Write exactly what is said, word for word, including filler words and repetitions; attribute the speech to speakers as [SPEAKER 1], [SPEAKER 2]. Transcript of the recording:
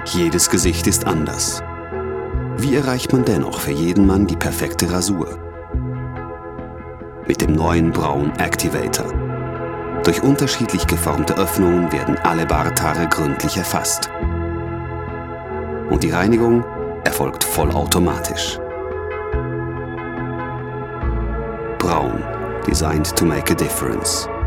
[SPEAKER 1] Jedes Gesicht ist anders. Wie erreicht man dennoch für jeden Mann die perfekte Rasur? Mit dem neuen Braun Activator. Durch unterschiedlich geformte Öffnungen werden alle Barthaare gründlich erfasst. Und die Reinigung erfolgt vollautomatisch. Braun, designed to make a difference.